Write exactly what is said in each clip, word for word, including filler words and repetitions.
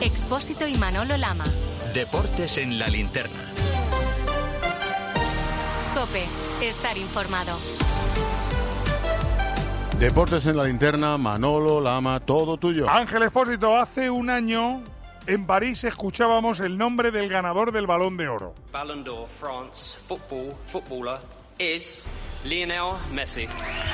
Expósito y Manolo Lama. Deportes en la linterna. COPE. Estar informado. Deportes en la linterna, Manolo Lama, todo tuyo. Ángel Expósito, hace un año en París escuchábamos el nombre del ganador del Balón de Oro. Ballon d'Or France football footballer is Lionel Messi.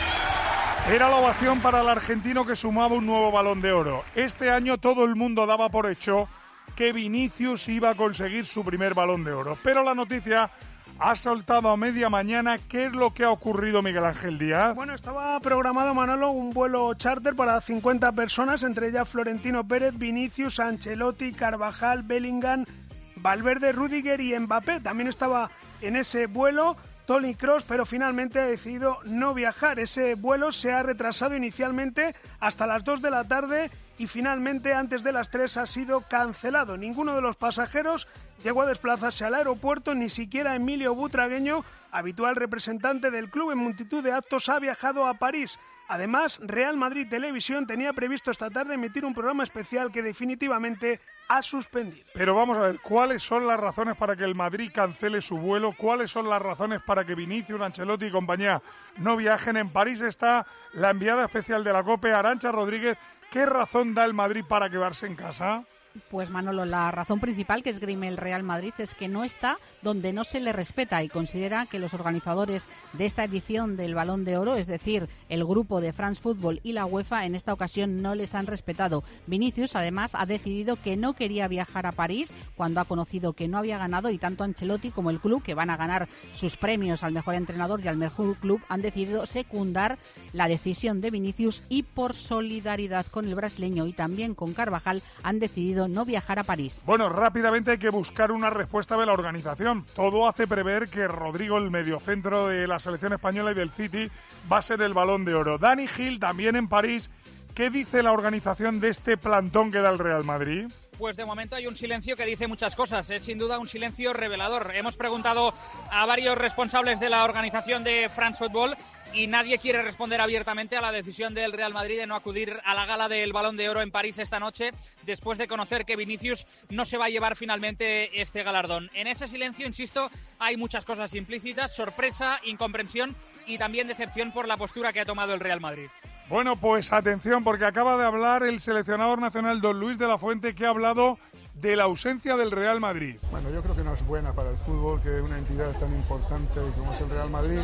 Era la ovación para el argentino que sumaba un nuevo Balón de Oro. Este año todo el mundo daba por hecho que Vinicius iba a conseguir su primer Balón de Oro. Pero la noticia ha soltado a media mañana. ¿Qué es lo que ha ocurrido, Miguel Ángel Díaz? Bueno, estaba programado, Manolo, un vuelo charter para cincuenta personas, entre ellas Florentino Pérez, Vinicius, Ancelotti, Carvajal, Bellingham, Valverde, Rüdiger y Mbappé. También estaba en ese vuelo Toni Kroos, pero finalmente ha decidido no viajar. Ese vuelo se ha retrasado inicialmente hasta las dos de la tarde y finalmente antes de las tres ha sido cancelado. Ninguno de los pasajeros llegó a desplazarse al aeropuerto, ni siquiera Emilio Butragueño, habitual representante del club en multitud de actos, ha viajado a París. Además, Real Madrid Televisión tenía previsto esta tarde emitir un programa especial que definitivamente ha suspendido. Pero vamos a ver, ¿cuáles son las razones para que el Madrid cancele su vuelo? ¿Cuáles son las razones para que Vinicius, Ancelotti y compañía no viajen? En París está la enviada especial de la COPE, Arantxa Rodríguez. ¿Qué razón da el Madrid para quedarse en casa? Pues Manolo, la razón principal que esgrime el Real Madrid es que no está donde no se le respeta y considera que los organizadores de esta edición del Balón de Oro, es decir, el grupo de France Football y la UEFA, en esta ocasión no les han respetado. Vinicius, además, ha decidido que no quería viajar a París cuando ha conocido que no había ganado, y tanto Ancelotti como el club, que van a ganar sus premios al mejor entrenador y al mejor club, han decidido secundar la decisión de Vinicius y, por solidaridad con el brasileño y también con Carvajal, han decidido no viajar a París. Bueno, rápidamente hay que buscar una respuesta de la organización. Todo hace prever que Rodrigo, el mediocentro de la selección española y del City, va a ser el Balón de Oro. Dani Gil, también en París. ¿Qué dice la organización de este plantón que da el Real Madrid? Pues de momento hay un silencio que dice muchas cosas. Es sin duda un silencio revelador. Hemos preguntado a varios responsables de la organización de France Football y nadie quiere responder abiertamente a la decisión del Real Madrid de no acudir a la gala del Balón de Oro en París esta noche, después de conocer que Vinicius no se va a llevar finalmente este galardón. En ese silencio, insisto, hay muchas cosas implícitas: sorpresa, incomprensión y también decepción por la postura que ha tomado el Real Madrid. Bueno, pues atención, porque acaba de hablar el seleccionador nacional don Luis de la Fuente, que ha hablado de la ausencia del Real Madrid. Bueno, yo creo que no es buena para el fútbol que una entidad tan importante como es el Real Madrid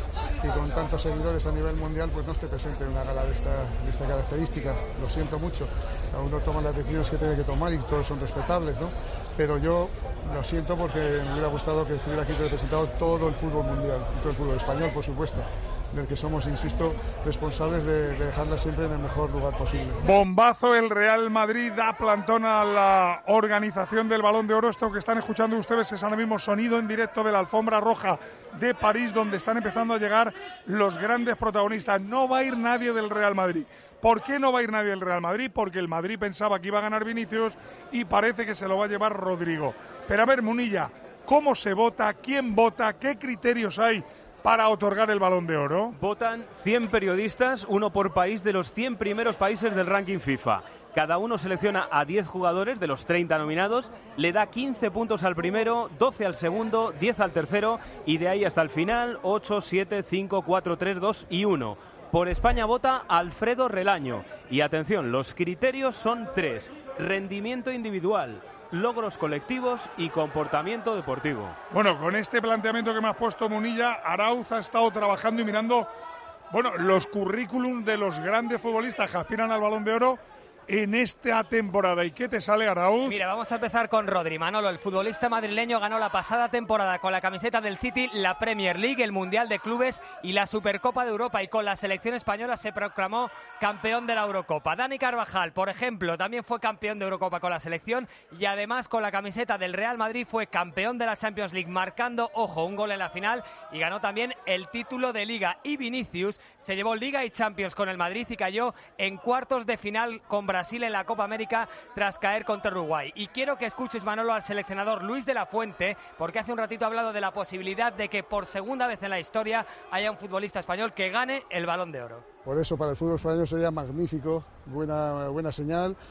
y con tantos seguidores a nivel mundial pues no esté presente en una gala de esta, de esta característica. Lo siento mucho, cada uno toma las decisiones que tiene que tomar y todos son respetables, ¿no? Pero yo lo siento porque me hubiera gustado que estuviera aquí representado todo el fútbol mundial, todo el fútbol español, por supuesto, del que somos, insisto, responsables de, de dejarla siempre en el mejor lugar posible. Bombazo, el Real Madrid da plantón a la organización del Balón de Oro. Esto que están escuchando ustedes es ahora mismo sonido en directo de la alfombra roja de París, donde están empezando a llegar los grandes protagonistas. No va a ir nadie del Real Madrid. ¿Por qué no va a ir nadie del Real Madrid? Porque el Madrid pensaba que iba a ganar Vinicius y parece que se lo va a llevar Rodrigo. Pero a ver, Munilla, ¿cómo se vota? ¿Quién vota? ¿Qué criterios hay para otorgar el Balón de Oro? Votan cien periodistas, uno por país, de los cien primeros países del ranking FIFA. Cada uno selecciona a diez jugadores de los treinta nominados, le da quince puntos al primero, doce al segundo, diez al tercero y de ahí hasta el final ocho, siete, cinco, cuatro, tres, dos y uno. Por España vota Alfredo Relaño. Y atención, los criterios son tres: rendimiento individual, logros colectivos y comportamiento deportivo. Bueno, con este planteamiento que me has puesto, Munilla, Arauz ha estado trabajando y mirando, bueno, los currículum de los grandes futbolistas que aspiran al Balón de Oro en esta temporada. ¿Y qué te sale, Arauz? Mira, vamos a empezar con Rodri. Manolo, el futbolista madrileño, ganó la pasada temporada con la camiseta del City la Premier League, el Mundial de Clubes y la Supercopa de Europa, y con la selección española se proclamó campeón de la Eurocopa. Dani Carvajal, por ejemplo, también fue campeón de Eurocopa con la selección y además con la camiseta del Real Madrid fue campeón de la Champions League, marcando, ojo, un gol en la final, y ganó también el título de Liga. Y Vinicius se llevó Liga y Champions con el Madrid y cayó en cuartos de final con Brasil en la Copa América tras caer contra Uruguay. Y quiero que escuches, Manolo, al seleccionador Luis de la Fuente, porque hace un ratito ha hablado de la posibilidad de que por segunda vez en la historia haya un futbolista español que gane el Balón de Oro. Por eso para el fútbol español sería magnífico, buena, buena señal.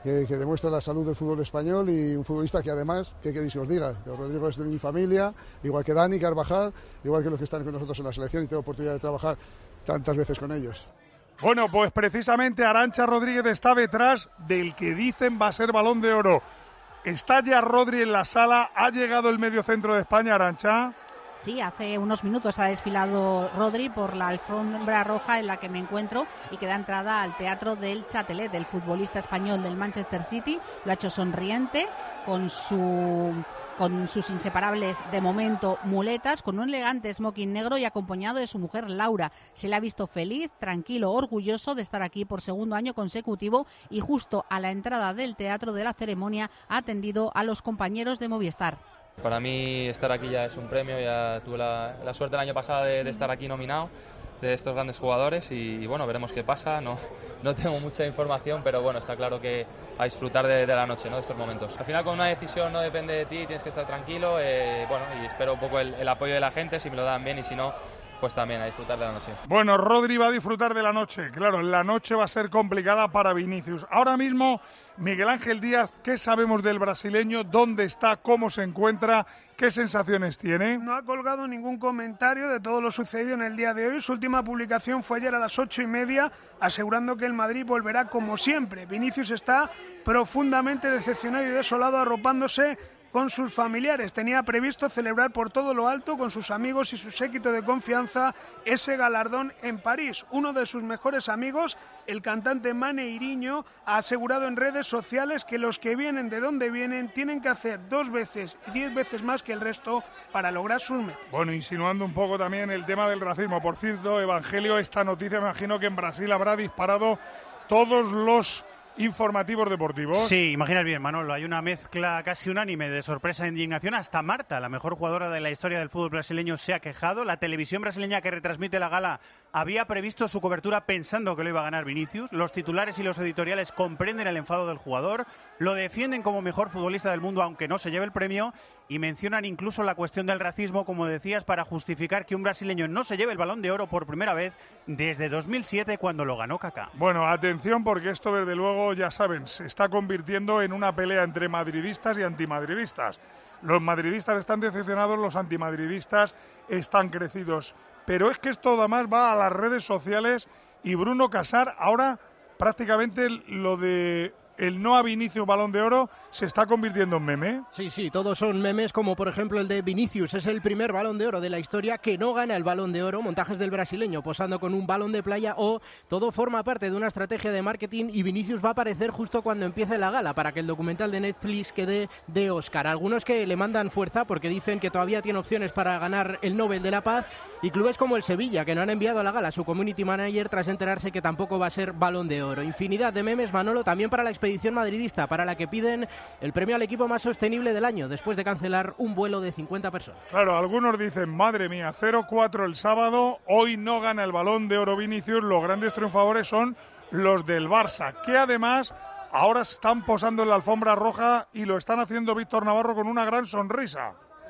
que, que demuestra la salud del fútbol español y un futbolista que además, ¿qué queréis que os diga? Que Rodrigo es de mi familia, igual que Dani Carvajal, igual que los que están con nosotros en la selección y tengo oportunidad de trabajar tantas veces con ellos. Bueno, pues precisamente Arantxa Rodríguez está detrás del que dicen va a ser Balón de Oro. Está ya Rodri en la sala, ha llegado el mediocentro de España, Arantxa. Sí, hace unos minutos ha desfilado Rodri por la alfombra roja en la que me encuentro y que da entrada al Teatro del Châtelet, del futbolista español del Manchester City. Lo ha hecho sonriente, con su... con sus inseparables, de momento, muletas, con un elegante smoking negro y acompañado de su mujer Laura. Se le ha visto feliz, tranquilo, orgulloso de estar aquí por segundo año consecutivo y justo a la entrada del teatro de la ceremonia ha atendido a los compañeros de Movistar. Para mí estar aquí ya es un premio, ya tuve la, la suerte el año pasado de, de estar aquí nominado, de estos grandes jugadores y, y bueno, veremos qué pasa. No, no tengo mucha información, pero bueno, está claro que a disfrutar de, de la noche, ¿no? De estos momentos. Al final, con una decisión no depende de ti, tienes que estar tranquilo, eh, bueno, y espero un poco el, el apoyo de la gente, si me lo dan bien y si no, pues también a disfrutar de la noche. Bueno, Rodri va a disfrutar de la noche. Claro, la noche va a ser complicada para Vinicius. Ahora mismo, Miguel Ángel Díaz, ¿qué sabemos del brasileño? ¿Dónde está? ¿Cómo se encuentra? ¿Qué sensaciones tiene? No ha colgado ningún comentario de todo lo sucedido en el día de hoy. Su última publicación fue ayer a las ocho y media, asegurando que el Madrid volverá como siempre. Vinicius está profundamente decepcionado y desolado, arropándose con sus familiares. Tenía previsto celebrar por todo lo alto con sus amigos y su séquito de confianza ese galardón en París. Uno de sus mejores amigos, el cantante Mane Iriño, ha asegurado en redes sociales que los que vienen de donde vienen tienen que hacer dos veces y diez veces más que el resto para lograr sus metas. Bueno, insinuando un poco también el tema del racismo. Por cierto, Evangelio, esta noticia me imagino que en Brasil habrá disparado todos los informativos deportivos. Sí, imaginas bien, Manolo, hay una mezcla casi unánime de sorpresa e indignación. Hasta Marta, la mejor jugadora de la historia del fútbol brasileño, se ha quejado. La televisión brasileña que retransmite la gala había previsto su cobertura pensando que lo iba a ganar Vinicius. Los titulares y los editoriales comprenden el enfado del jugador, lo defienden como mejor futbolista del mundo aunque no se lleve el premio y mencionan incluso la cuestión del racismo, como decías, para justificar que un brasileño no se lleve el Balón de Oro por primera vez desde dos mil siete, cuando lo ganó Kaká. Bueno, atención, porque esto desde luego, ya saben, se está convirtiendo en una pelea entre madridistas y antimadridistas. Los madridistas están decepcionados, los antimadridistas están crecidos. Pero es que esto además va a las redes sociales y Bruno Casar, ahora prácticamente lo de el no a Vinicius Balón de Oro se está convirtiendo en meme. Sí, sí, todos son memes, como por ejemplo el de Vinicius. Es el primer Balón de Oro de la historia que no gana el Balón de Oro. Montajes del brasileño posando con un balón de playa, o todo forma parte de una estrategia de marketing y Vinicius va a aparecer justo cuando empiece la gala para que el documental de Netflix quede de Oscar. Algunos que le mandan fuerza porque dicen que todavía tiene opciones para ganar el Nobel de la Paz, y clubes como el Sevilla, que no han enviado a la gala a su community manager tras enterarse que tampoco va a ser Balón de Oro. Infinidad de memes, Manolo, también para la expedición madridista, para la que piden el premio al equipo más sostenible del año, después de cancelar un vuelo de cincuenta personas. Claro, algunos dicen, madre mía, cero cuatro el sábado, hoy no gana el Balón de Oro Vinicius, los grandes triunfadores son los del Barça, que además ahora están posando en la alfombra roja y lo están haciendo Víctor Navarro con una gran sonrisa.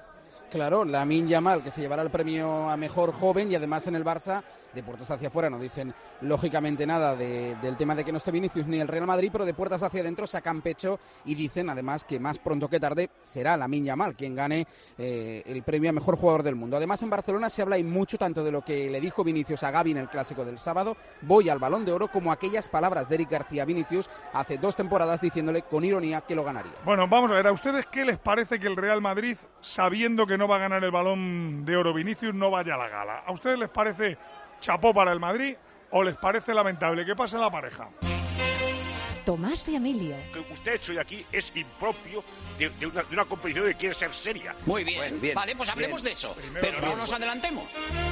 Claro, Lamine Yamal, que se llevará el premio a mejor joven, y además en el Barça, de puertas hacia afuera, no dicen lógicamente nada de, del tema de que no esté Vinicius ni el Real Madrid, pero de puertas hacia adentro sacan pecho y dicen además que más pronto que tarde será Lamine Yamal quien gane eh, el premio a mejor jugador del mundo. Además en Barcelona se habla y mucho tanto de lo que le dijo Vinicius a Gavi en el clásico del sábado, voy al Balón de Oro, como aquellas palabras de Eric García a Vinicius hace dos temporadas diciéndole con ironía que lo ganaría. Bueno, vamos a ver, ¿a ustedes qué les parece que el Real Madrid, sabiendo que no va a ganar el Balón de Oro Vinicius, no vaya a la gala? ¿A ustedes les parece chapó para el Madrid o les parece lamentable? ¿Qué pasa en la pareja? Tomás y Emilio. Lo que usted ha hecho hoy aquí es impropio de, de, una, de una competición que quiere ser seria. Muy bien, bueno, bien vale, pues hablemos bien. de eso, Primero, pero no bien, nos bueno. adelantemos.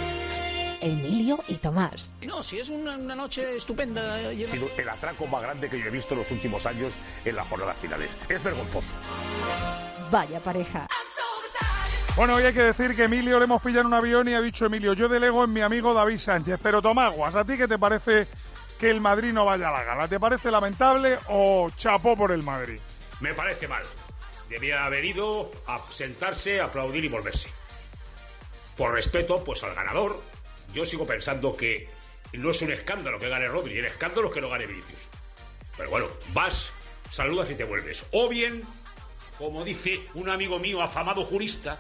Emilio y Tomás. No, si es una, una noche estupenda. Ha sido el atraco más grande que yo he visto en los últimos años en las jornadas finales. Es vergonzoso. Vaya pareja. Bueno, hoy hay que decir que Emilio le hemos pillado en un avión y ha dicho Emilio, yo delego en mi amigo David Sánchez. Pero Tomás Guas, ¿a ti qué te parece que el Madrid no vaya a la gala? ¿Te parece lamentable o chapó por el Madrid? Me parece mal. Debía haber ido a sentarse, aplaudir y volverse. Por respeto, pues al ganador. Yo sigo pensando que no es un escándalo que gane Rodri, el escándalo es que no gane Vinicius. Pero bueno, vas, saludas y te vuelves. O bien, como dice un amigo mío, afamado jurista,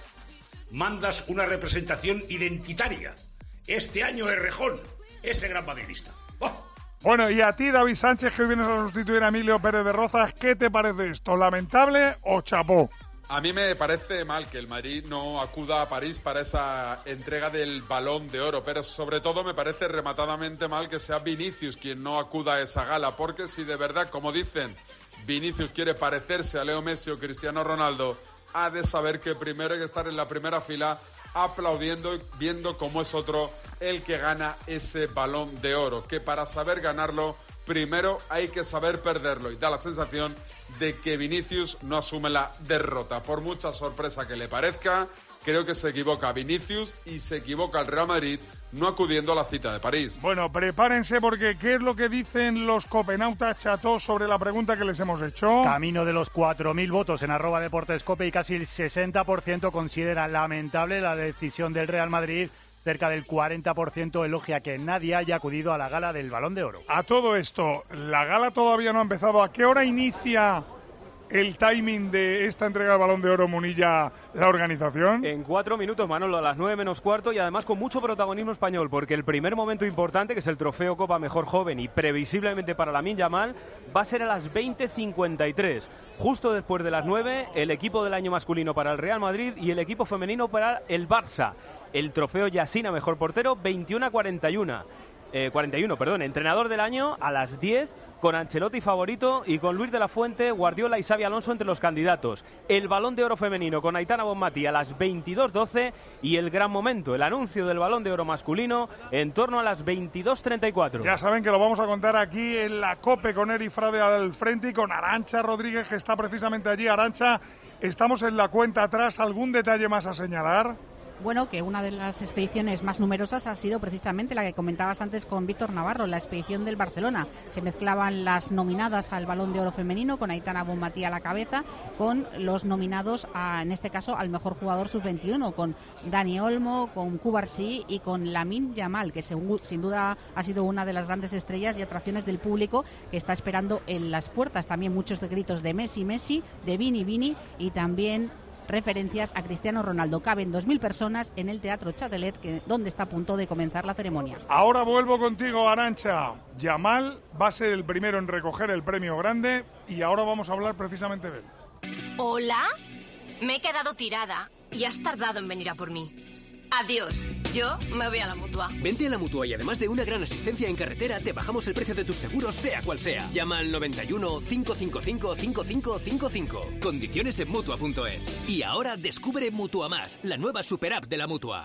mandas una representación identitaria. Este año Errejón, ese gran madridista. ¡Oh! Bueno, y a ti, David Sánchez, que hoy vienes a sustituir a Emilio Pérez de Rozas, ¿qué te parece esto? ¿Lamentable o chapó? A mí me parece mal que el Madrid no acuda a París para esa entrega del Balón de Oro, pero sobre todo me parece rematadamente mal que sea Vinicius quien no acuda a esa gala, porque si de verdad, como dicen, Vinicius quiere parecerse a Leo Messi o Cristiano Ronaldo, ha de saber que primero hay que estar en la primera fila aplaudiendo y viendo cómo es otro el que gana ese Balón de Oro, que para saber ganarlo primero hay que saber perderlo, y da la sensación de que Vinicius no asume la derrota. Por mucha sorpresa que le parezca, creo que se equivoca Vinicius y se equivoca el Real Madrid no acudiendo a la cita de París. Bueno, prepárense porque ¿qué es lo que dicen los copenautas, Chato, sobre la pregunta que les hemos hecho? Camino de los cuatro mil votos en arroba deportescope y casi el sesenta por ciento considera lamentable la decisión del Real Madrid. Cerca del cuarenta por ciento elogia que nadie haya acudido a la gala del Balón de Oro. A todo esto, la gala todavía no ha empezado. ¿A qué hora inicia el timing de esta entrega del Balón de Oro, Munilla, la organización? En cuatro minutos, Manolo, a las nueve menos cuarto, y además con mucho protagonismo español, porque el primer momento importante, que es el Trofeo Copa Mejor Joven y previsiblemente para Lamine Yamal, va a ser a las veinte cincuenta y tres. Justo después de las nueve, el equipo del año masculino para el Real Madrid y el equipo femenino para el Barça. El trofeo Yassin a mejor portero, veintiuno a cuarenta y uno. Eh, cuarenta y uno, perdón. Entrenador del año a las diez, con Ancelotti favorito y con Luis de la Fuente, Guardiola y Xabi Alonso entre los candidatos. El Balón de Oro femenino con Aitana Bonmatí a las veintidós doce y el gran momento, el anuncio del Balón de Oro masculino en torno a las veintidós treinta y cuatro. Ya saben que lo vamos a contar aquí en la COPE con Eri Frade al frente y con Arantxa Rodríguez, que está precisamente allí. Arantxa, estamos en la cuenta atrás. ¿Algún detalle más a señalar? Bueno, que una de las expediciones más numerosas ha sido precisamente la que comentabas antes con Víctor Navarro, la expedición del Barcelona. Se mezclaban las nominadas al Balón de Oro femenino, con Aitana Bonmatí a la cabeza, con los nominados, a, en este caso, al mejor jugador sub veintiuno, con Dani Olmo, con Cubarsí y con Lamine Yamal, que según, sin duda ha sido una de las grandes estrellas y atracciones del público que está esperando en las puertas. También muchos de gritos de Messi, Messi, de Vini, Vini, y también referencias a Cristiano Ronaldo. Caben dos mil personas en el Teatro Châtelet, que, donde está a punto de comenzar la ceremonia. Ahora vuelvo contigo, Arantxa. Yamal va a ser el primero en recoger el premio grande y ahora vamos a hablar precisamente de él. ¿Hola? Me he quedado tirada y has tardado en venir a por mí. Adiós, yo me voy a la Mutua. Vente a la Mutua y además de una gran asistencia en carretera, te bajamos el precio de tus seguros, sea cual sea. Llama al noventa y uno, cinco cinco cinco, cinco cinco cinco cinco. Condiciones en Mutua punto es. Y ahora descubre Mutua Más, la nueva super app de la Mutua.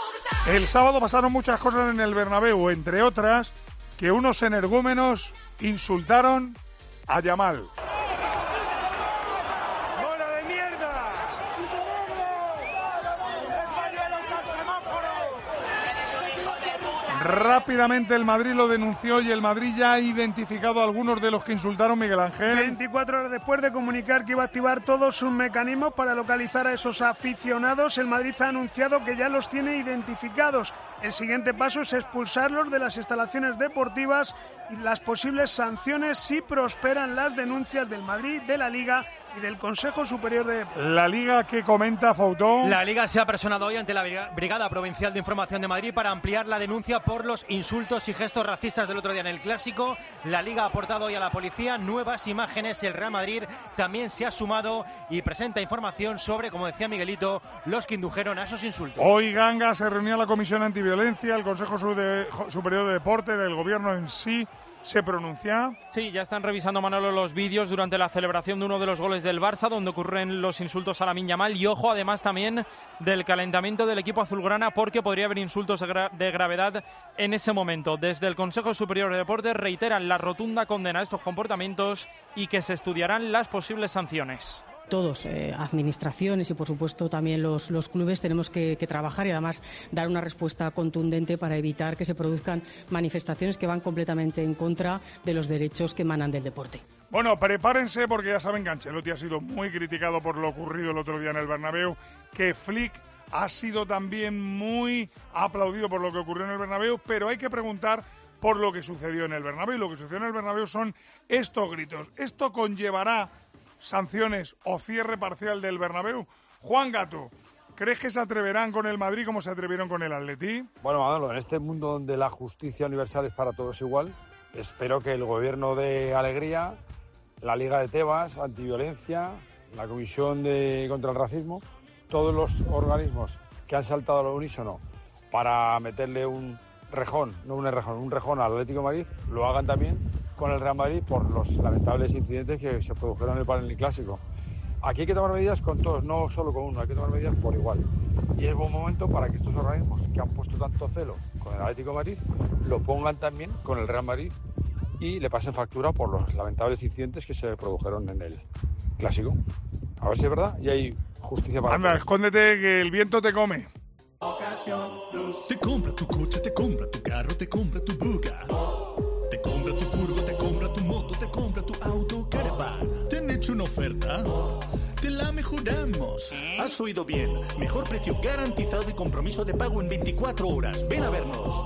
El sábado pasaron muchas cosas en el Bernabéu, entre otras que unos energúmenos insultaron a Yamal. Rápidamente el Madrid lo denunció y el Madrid ya ha identificado a algunos de los que insultaron, Miguel Ángel. veinticuatro horas después de comunicar que iba a activar todos sus mecanismos para localizar a esos aficionados, el Madrid ha anunciado que ya los tiene identificados. El siguiente paso es expulsarlos de las instalaciones deportivas y las posibles sanciones si prosperan las denuncias del Madrid, de la Liga y del Consejo Superior de... La Liga, que comenta Fautón. La Liga se ha personado hoy ante la Brigada Provincial de Información de Madrid para ampliar la denuncia por los insultos y gestos racistas del otro día en el Clásico. La Liga ha aportado hoy a la policía nuevas imágenes. El Real Madrid también se ha sumado y presenta información sobre, como decía Miguelito, los que indujeron a esos insultos. Hoy Ganga se reunió a la Comisión Antiviolencia, el Consejo Superior de Deporte, del Gobierno en sí. ¿Se pronuncia? Sí, ya están revisando, Manolo, los vídeos durante la celebración de uno de los goles del Barça, donde ocurren los insultos a Lamine Yamal, y ojo, además, también del calentamiento del equipo azulgrana, porque podría haber insultos de, gra- de gravedad en ese momento. Desde el Consejo Superior de Deportes reiteran la rotunda condena a estos comportamientos y que se estudiarán las posibles sanciones. Todos, eh, administraciones y por supuesto también los, los clubes, tenemos que, que trabajar y además dar una respuesta contundente para evitar que se produzcan manifestaciones que van completamente en contra de los derechos que emanan del deporte. Bueno, prepárense porque ya saben que Ancelotti ha sido muy criticado por lo ocurrido el otro día en el Bernabéu, que Flick ha sido también muy aplaudido por lo que ocurrió en el Bernabéu, pero hay que preguntar por lo que sucedió en el Bernabéu. Y lo que sucedió en el Bernabéu son estos gritos. ¿Esto conllevará sanciones o cierre parcial del Bernabéu? Juan Gato, ¿crees que se atreverán con el Madrid como se atrevieron con el Atleti? Bueno, Manolo, en este mundo donde la justicia universal es para todos igual, espero que el gobierno de Alegría, la Liga de Tebas, Antiviolencia, la Comisión de contra el Racismo, todos los organismos que han saltado al unísono para meterle un rejón, no un rejón, un rejón al Atlético de Madrid, lo hagan también con el Real Madrid por los lamentables incidentes que se produjeron en el panel clásico. Aquí hay que tomar medidas con todos, no solo con uno, hay que tomar medidas por igual. Y es buen momento para que estos organismos que han puesto tanto celo con el Atlético de Madrid lo pongan también con el Real Madrid y le pasen factura por los lamentables incidentes que se produjeron en el clásico. A ver si es verdad y hay justicia para Anda, todos. escóndete que el viento te come. Te compra tu coche, te compra tu carro, te compra tu buga. Te compra tu furgo, te compra tu moto, te compra tu auto, caravan. ¿Te han hecho una oferta? Te la mejoramos. Has oído bien. Mejor precio garantizado y compromiso de pago en veinticuatro horas. Ven a vernos.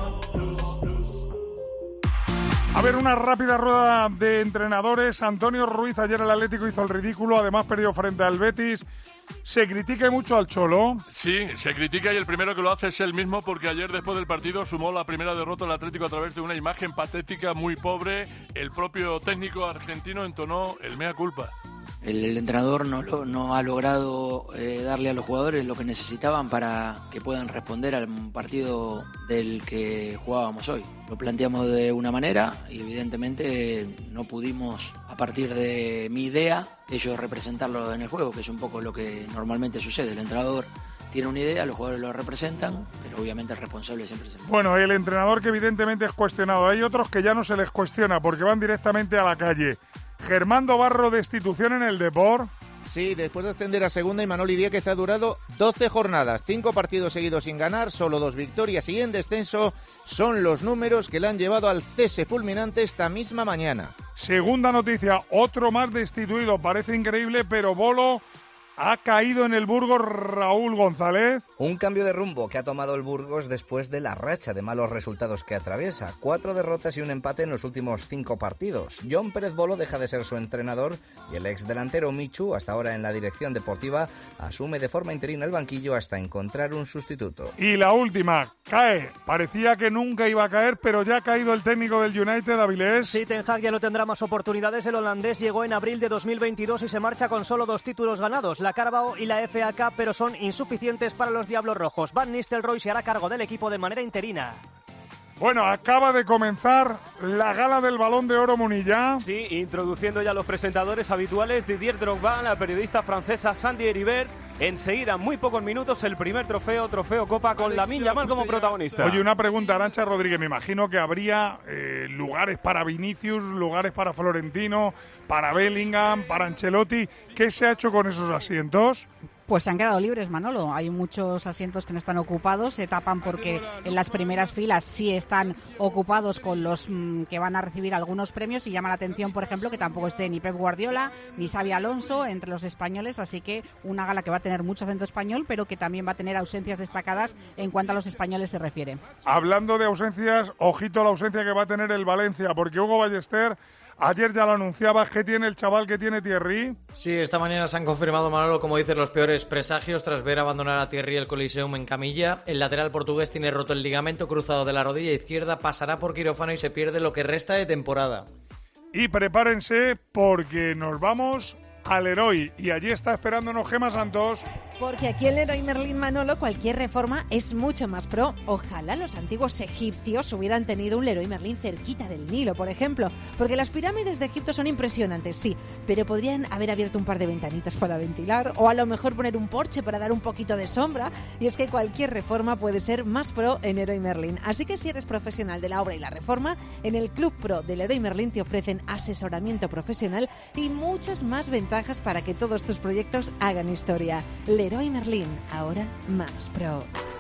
A ver, una rápida rueda de entrenadores. Antonio Ruiz, ayer el Atlético hizo el ridículo, además perdió frente al Betis. ¿Se critica mucho al Cholo? Sí, se critica y el primero que lo hace es él mismo porque ayer después del partido sumó la primera derrota del Atlético a través de una imagen patética muy pobre. El propio técnico argentino entonó el mea culpa. El, el entrenador no, lo, no ha logrado eh, darle a los jugadores lo que necesitaban para que puedan responder al partido del que jugábamos hoy. Lo planteamos de una manera y evidentemente no pudimos, a partir de mi idea, ellos representarlo en el juego, que es un poco lo que normalmente sucede. El entrenador tiene una idea, los jugadores lo representan, pero obviamente el responsable siempre es el... Bueno, el entrenador que evidentemente es cuestionado. Hay otros que ya no se les cuestiona porque van directamente a la calle. Germán Barro, destitución en el Depor. Sí, después de ascender a segunda, Imanol Diéguez ha durado doce jornadas, cinco partidos seguidos sin ganar, solo dos victorias y en descenso. Son los números que le han llevado al cese fulminante esta misma mañana. Segunda noticia, otro más destituido. Parece increíble, pero Bolo ha caído en el Burgos. Raúl González. Un cambio de rumbo que ha tomado el Burgos después de la racha de malos resultados que atraviesa. Cuatro derrotas y un empate en los últimos cinco partidos. Jon Pérez Bolo deja de ser su entrenador y el ex delantero Michu, hasta ahora en la dirección deportiva, asume de forma interina el banquillo hasta encontrar un sustituto. Y la última, cae. Parecía que nunca iba a caer, pero ya ha caído el técnico del United, Avilés. Sí, Ten Hag ya no tendrá más oportunidades. El holandés llegó en abril de dos mil veintidós y se marcha con solo dos títulos ganados, la Carabao y la F A Cup, pero son insuficientes para los Diablos Rojos. Van Nistelrooy se hará cargo del equipo de manera interina. Bueno, acaba de comenzar la gala del Balón de Oro, Munilla. Sí, introduciendo ya los presentadores habituales, Didier Drogba, la periodista francesa Sandy Heribert. Enseguida, muy pocos minutos, el primer trofeo, trofeo Copa, con Lamine Yamal como protagonista. Oye, una pregunta, Arantxa Rodríguez. Me imagino que habría eh, lugares para Vinicius, lugares para Florentino, para Bellingham, para Ancelotti. ¿Qué se ha hecho con esos asientos? Pues se han quedado libres, Manolo. Hay muchos asientos que no están ocupados, se tapan porque en las primeras filas sí están ocupados con los mmm, que van a recibir algunos premios, y llama la atención, por ejemplo, que tampoco esté ni Pep Guardiola ni Xabi Alonso entre los españoles, así que una gala que va a tener mucho acento español, pero que también va a tener ausencias destacadas en cuanto a los españoles se refiere. Hablando de ausencias, ojito a la ausencia que va a tener el Valencia, porque Hugo Ballester ayer ya lo anunciaba. ¿Qué tiene el chaval que tiene Thierry? Sí, esta mañana se han confirmado, Manolo, como dices, los peores presagios tras ver abandonar a Thierry el Coliseum en camilla. El lateral portugués tiene roto el ligamento cruzado de la rodilla izquierda, pasará por quirófano y se pierde lo que resta de temporada. Y prepárense porque nos vamos al Leroy y allí está esperándonos Gemma Santos. Porque aquí en Leroy Merlin, Manolo, cualquier reforma es mucho más pro. Ojalá los antiguos egipcios hubieran tenido un Leroy Merlin cerquita del Nilo, por ejemplo. Porque las pirámides de Egipto son impresionantes, sí, pero podrían haber abierto un par de ventanitas para ventilar, o a lo mejor poner un porche para dar un poquito de sombra. Y es que cualquier reforma puede ser más pro en Leroy Merlin. Así que si eres profesional de la obra y la reforma, en el Club Pro de Leroy Merlin te ofrecen asesoramiento profesional y muchas más ventajas para que todos tus proyectos hagan historia. Leroy Merlin, ahora más pro.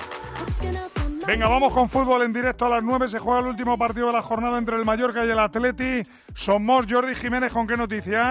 Venga, vamos con fútbol en directo. A las nueve se juega el último partido de la jornada entre el Mallorca y el Atleti. Somos Jordi Jiménez, ¿con qué noticias?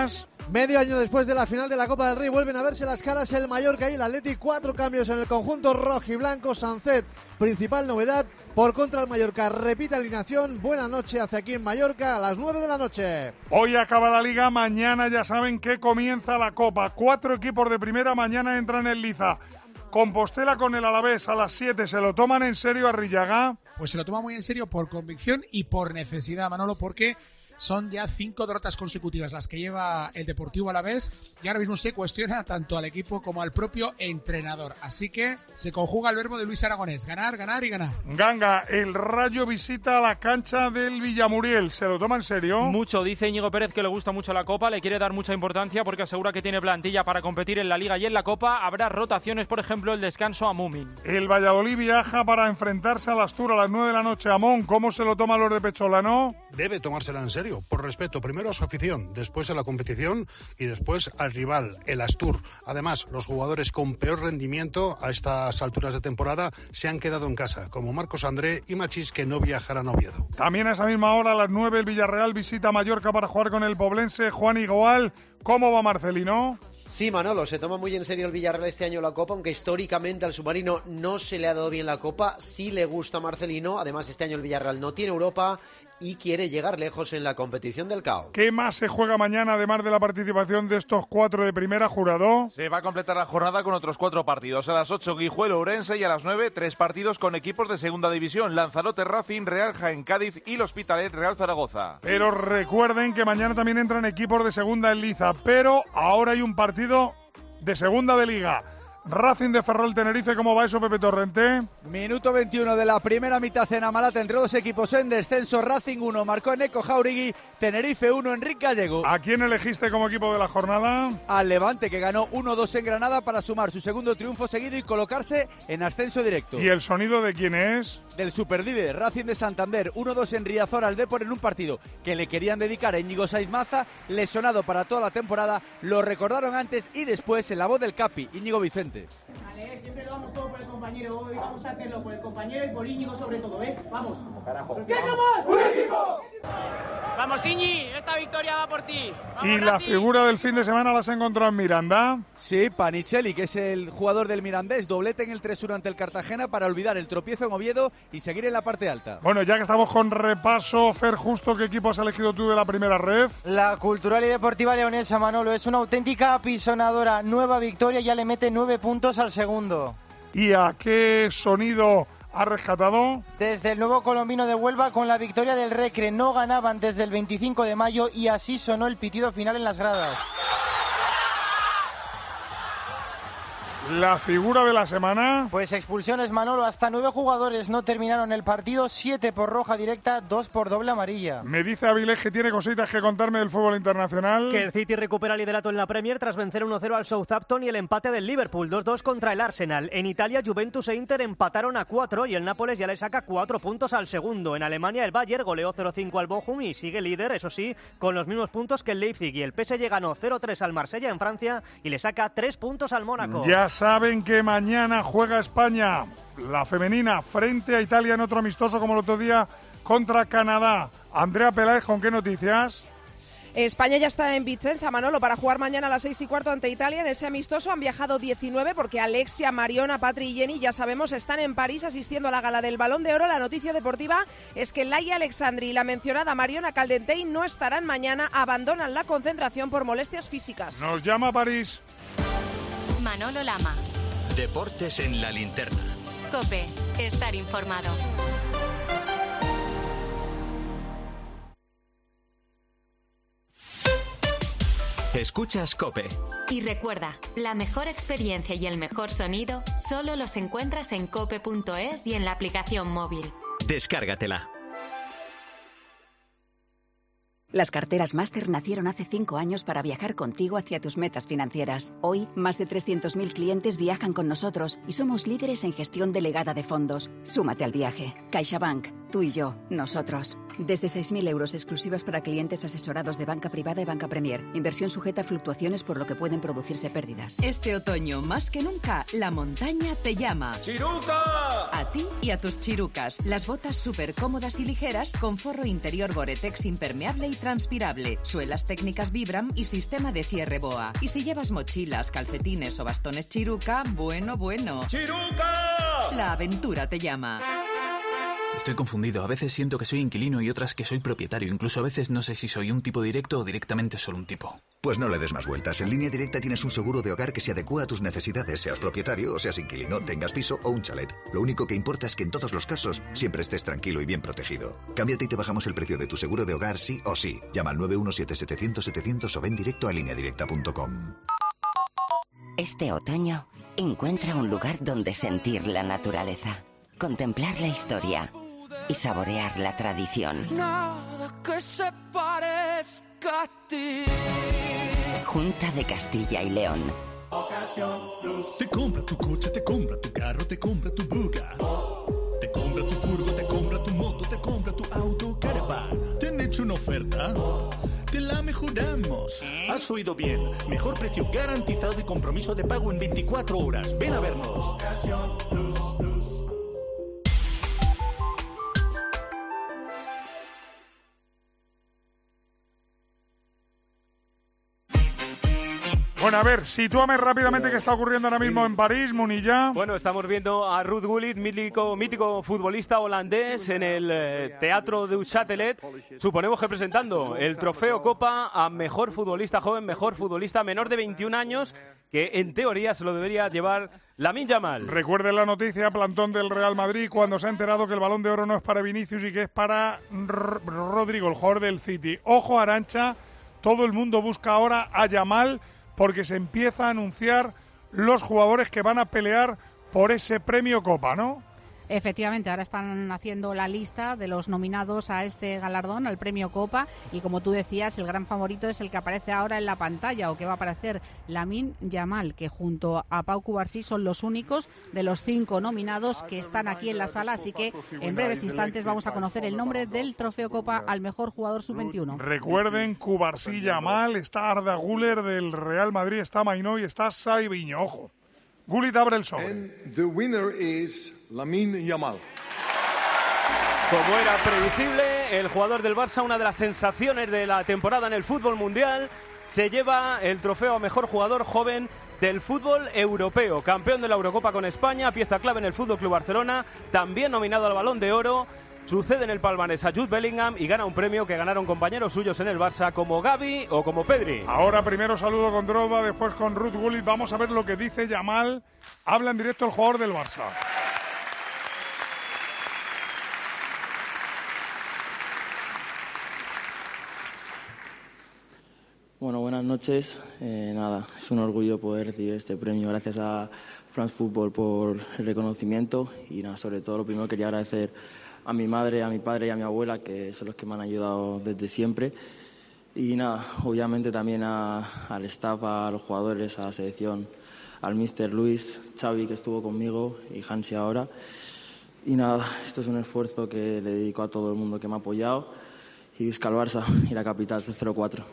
Medio año después de la final de la Copa del Rey vuelven a verse las caras el Mallorca y el Atleti. Cuatro cambios en el conjunto rojiblanco. Sancet, principal novedad. Por contra el Mallorca repite alineación. Buena noche hacia aquí en Mallorca a las nueve de la noche. Hoy acaba la Liga, mañana ya saben que comienza la Copa. Cuatro equipos de primera mañana entran en liza. Compostela con el Alavés a las siete. ¿Se lo toman en serio Arrillaga? Pues se lo toma muy en serio por convicción y por necesidad, Manolo, porque son ya cinco derrotas consecutivas las que lleva el Deportivo Alavés y ahora mismo se cuestiona tanto al equipo como al propio entrenador. Así que se conjuga el verbo de Luis Aragonés: ganar, ganar y ganar. Ganga, el Rayo visita la cancha del Villamuriel. ¿Se lo toma en serio? Mucho, dice Íñigo Pérez que le gusta mucho la Copa, le quiere dar mucha importancia porque asegura que tiene plantilla para competir en la Liga y en la Copa. Habrá rotaciones, por ejemplo, el descanso a Mumin. El Valladolid viaja para enfrentarse al Astur a las nueve de la noche. Amón, ¿cómo se lo toman los de Pecholano? Debe tomársela en serio, por respeto primero a su afición, después a la competición y después al rival, el Astur. Además, los jugadores con peor rendimiento a estas alturas de temporada se han quedado en casa, como Marcos André y Machís, que no viajarán a Oviedo. También a esa misma hora, a las nueve, el Villarreal visita Mallorca para jugar con el Poblense. Juan Igual, ¿cómo va Marcelino? Sí, Manolo, se toma muy en serio el Villarreal este año la Copa, aunque históricamente al submarino no se le ha dado bien la Copa. Sí le gusta a Marcelino, además este año el Villarreal no tiene Europa y quiere llegar lejos en la competición del C A O. ¿Qué más se juega mañana, además de la participación de estos cuatro de primera, Jurado? Se va a completar la jornada con otros cuatro partidos. A las ocho, Guijuelo, Ourense, y a las nueve, tres partidos con equipos de segunda división: Lanzarote, Racing, Real Jaén, Cádiz y el Hospitalet, Real Zaragoza. Pero recuerden que mañana también entran equipos de segunda en liza, pero ahora hay un partido de segunda de Liga. Racing de Ferrol Tenerife, ¿cómo va eso, Pepe Torrente? Minuto veintiuno de la primera mitad en Amalate entre dos equipos en descenso. Racing uno, marcó Eneco Jauregui. Tenerife uno, Enrique Gallego. ¿A quién elegiste como equipo de la jornada? Al Levante, que ganó uno dos en Granada para sumar su segundo triunfo seguido y colocarse en ascenso directo. ¿Y el sonido de quién es? Del superlíder, Racing de Santander, uno dos en Riazor al Depor en un partido que le querían dedicar a Íñigo Saiz Maza, lesionado para toda la temporada. Lo recordaron antes y después en la voz del Capi, Íñigo Vicente. Vale, siempre lo vamos todo por el compañero, hoy vamos a hacerlo por el compañero y por Íñigo sobre todo, ¿eh? Vamos. Carajo. ¿Qué somos? ¡Un equipo! Vamos, Iñi, esta victoria va por ti. Vamos, ¿Y la Rati. figura del fin de semana la has encontrado en Miranda? Sí, Panicelli, que es el jugador del Mirandés, doblete en el tres uno ante el Cartagena para olvidar el tropiezo en Oviedo y seguir en la parte alta. Bueno, ya que estamos con repaso, Fer, justo, ¿qué equipo has elegido tú de la primera red? La Cultural y Deportiva Leonesa, Manolo, es una auténtica apisonadora. Nueva victoria, ya le mete nueve puntos al segundo. ¿Y a qué sonido ha rescatado? Desde el nuevo colombino de Huelva con la victoria del Recre. No ganaban desde el veinticinco de mayo y así sonó el pitido final en las gradas. ¿La figura de la semana? Pues expulsiones, Manolo. Hasta nueve jugadores no terminaron el partido, siete por roja directa, dos por doble amarilla. Me dice Avilés que tiene cositas que contarme del fútbol internacional. Que el City recupera liderato en la Premier tras vencer uno cero al Southampton y el empate del Liverpool, dos dos contra el Arsenal. En Italia, Juventus e Inter empataron a cuatro y el Nápoles ya le saca cuatro puntos al segundo. En Alemania, el Bayern goleó cero cinco al Bochum y sigue líder, eso sí, con los mismos puntos que el Leipzig. Y el P S G ganó cero tres al Marsella en Francia y le saca tres puntos al Mónaco. Ya saben que mañana juega España, la femenina, frente a Italia en otro amistoso como el otro día contra Canadá. Andrea Peláez, ¿con qué noticias? España ya está en Vicenza, Manolo, para jugar mañana a las seis y cuarto ante Italia. En ese amistoso han viajado diecinueve porque Alexia, Mariona, Patri y Jenny, ya sabemos, están en París asistiendo a la gala del Balón de Oro. La noticia deportiva es que Laia Alexandri y la mencionada Mariona Caldentey no estarán mañana, abandonan la concentración por molestias físicas. Nos llama París. Manolo Lama. Deportes en la linterna. COPE, estar informado. Escuchas COPE. Y recuerda, la mejor experiencia y el mejor sonido solo los encuentras en cope punto es y en la aplicación móvil. Descárgatela. Las carteras Master nacieron hace cinco años para viajar contigo hacia tus metas financieras. Hoy, más de trescientos mil clientes viajan con nosotros y somos líderes en gestión delegada de fondos. Súmate al viaje. CaixaBank. tú y yo, nosotros. Desde seis mil euros exclusivas para clientes asesorados de banca privada y banca Premier. Inversión sujeta a fluctuaciones por lo que pueden producirse pérdidas. Este otoño, más que nunca, la montaña te llama. ¡Chiruca! A ti y a tus chirucas. Las botas súper cómodas y ligeras con forro interior Gore-Tex impermeable y transpirable. Suelas técnicas Vibram y sistema de cierre BOA. Y si llevas mochilas, calcetines o bastones Chiruca, bueno, bueno. ¡Chiruca! La aventura te llama. Estoy confundido. A veces siento que soy inquilino y otras que soy propietario. Incluso a veces no sé si soy un tipo directo o directamente solo un tipo. Pues no le des más vueltas. En Línea Directa tienes un seguro de hogar que se adecua a tus necesidades, seas propietario o seas inquilino, tengas piso o un chalet. Lo único que importa es que en todos los casos siempre estés tranquilo y bien protegido. Cámbiate y te bajamos el precio de tu seguro de hogar sí o sí. Llama al nueve uno siete setecientos setecientos o ven directo a línea directa punto com. Este otoño, encuentra un lugar donde sentir la naturaleza, contemplar la historia y saborear la tradición. Nada que se parezca a ti. Junta de Castilla y León. Te compra tu coche, te compra tu carro, te compra tu buga. Te compra tu furgo, te compra tu moto, te compra tu auto, caravan. ¿Te han hecho una oferta? Te la mejoramos. Has oído bien. Mejor precio garantizado y compromiso de pago en veinticuatro horas. Ven a vernos. Bueno, a ver, sitúame rápidamente qué está ocurriendo ahora mismo en París, Munilla. Bueno, estamos viendo a Ruud Gullit, mítico, mítico futbolista holandés, en el eh, Teatro du Châtelet. Suponemos que presentando el trofeo Copa a mejor futbolista joven, mejor futbolista menor de veintiún años, que en teoría se lo debería llevar Lamine Yamal. Recuerden la noticia, plantón del Real Madrid, cuando se ha enterado que el Balón de Oro no es para Vinicius y que es para R- Rodrigo, el jugador del City. Ojo, Arantxa, todo el mundo busca ahora a Yamal, porque se empieza a anunciar los jugadores que van a pelear por ese premio Copa, ¿no? Efectivamente, ahora están haciendo la lista de los nominados a este galardón, al premio Copa, y como tú decías, el gran favorito es el que aparece ahora en la pantalla, o que va a aparecer, Lamine Yamal, que junto a Pau Cubarsí son los únicos de los cinco nominados que están aquí en la sala, así que en breves instantes vamos a conocer el nombre del trofeo Copa al mejor jugador sub veintiuno. Recuerden, Cubarsí, Yamal, está Arda Güler del Real Madrid, está Mainó y está Saibiño, ojo. Gullit abre el sobre. And the winner is Lamine Yamal. Como era previsible, el jugador del Barça, una de las sensaciones de la temporada en el fútbol mundial, se lleva el trofeo a mejor jugador joven del fútbol europeo. Campeón de la Eurocopa con España, pieza clave en el Fútbol Club Barcelona, también nominado al Balón de Oro. Sucede en el palmarés a Jude Bellingham y gana un premio que ganaron compañeros suyos en el Barça como Gavi o como Pedri. Ahora primero saludo con Drogba, después con Ruud Gullit. Vamos a ver lo que dice Yamal. Habla en directo el jugador del Barça. Bueno, buenas noches. Eh, nada, es un orgullo poder recibir este premio. Gracias a France Football por el reconocimiento y nada, sobre todo lo primero quería agradecer a mi madre, a mi padre y a mi abuela, que son los que me han ayudado desde siempre. Y nada, obviamente también a, al staff, a los jugadores, a la selección, al míster Luis, Xavi, que estuvo conmigo, y Hansi ahora. Y nada, esto es un esfuerzo que le dedico a todo el mundo que me ha apoyado. Y visca el Barça y la capital cero cuatro.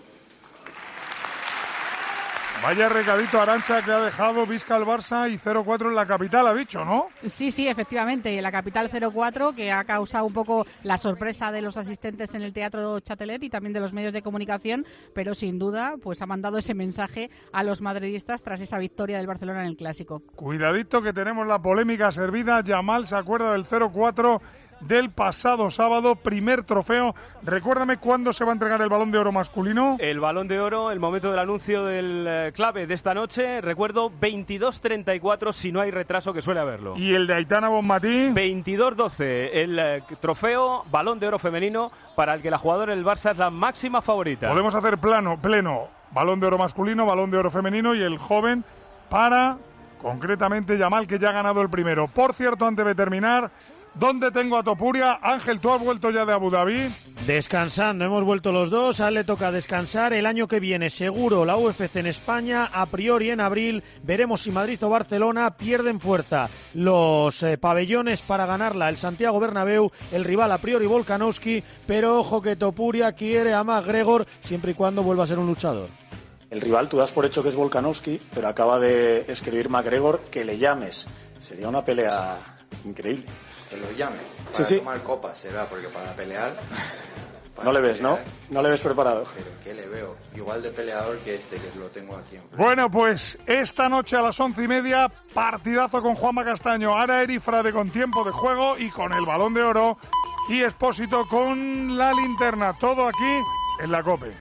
Vaya recadito, Arantxa, que ha dejado Visca al Barça y cero cuatro en la capital, ha dicho, ¿no? Sí, sí, efectivamente, en la capital cero cuatro, que ha causado un poco la sorpresa de los asistentes en el Teatro Châtelet y también de los medios de comunicación, pero sin duda pues ha mandado ese mensaje a los madridistas tras esa victoria del Barcelona en el Clásico. Cuidadito que tenemos la polémica servida. Yamal se acuerda del cero cuatro del pasado sábado, primer trofeo. Recuérdame cuándo se va a entregar el Balón de Oro masculino. El Balón de Oro, el momento del anuncio del eh, clave de esta noche, recuerdo veintidós treinta y cuatro si no hay retraso, que suele haberlo. ¿Y el de Aitana Bonmatí? veintidós doce, el eh, trofeo Balón de Oro femenino para el que la jugadora del Barça es la máxima favorita. Podemos hacer plano, pleno, Balón de Oro masculino, Balón de Oro femenino y el joven para, concretamente, Yamal, que ya ha ganado el primero. Por cierto, antes de terminar, ¿Dónde tengo a Topuria? Ángel, ¿tú has vuelto ya de Abu Dhabi? Descansando, hemos vuelto los dos, a él le toca descansar. El año que viene seguro la U F C en España, a priori en abril, veremos si Madrid o Barcelona pierden fuerza. Los eh, pabellones para ganarla, el Santiago Bernabéu, el rival a priori Volkanovski, pero ojo que Topuria quiere a McGregor siempre y cuando vuelva a ser un luchador. El rival, tú das por hecho que es Volkanovski, pero acaba de escribir McGregor que le llames. Sería una pelea increíble. Que lo llame. Para sí, sí. tomar copas será, porque para pelear... Para no le ves, pelear, ¿no? No le ves preparado. Pero ¿qué le veo? Igual de peleador que este, que lo tengo aquí en frente. Bueno, pues esta noche a las once y media, partidazo con Juanma Castaño, Ara Erifrade con tiempo de juego y con el Balón de Oro, y Expósito con la linterna. Todo aquí en la COPE.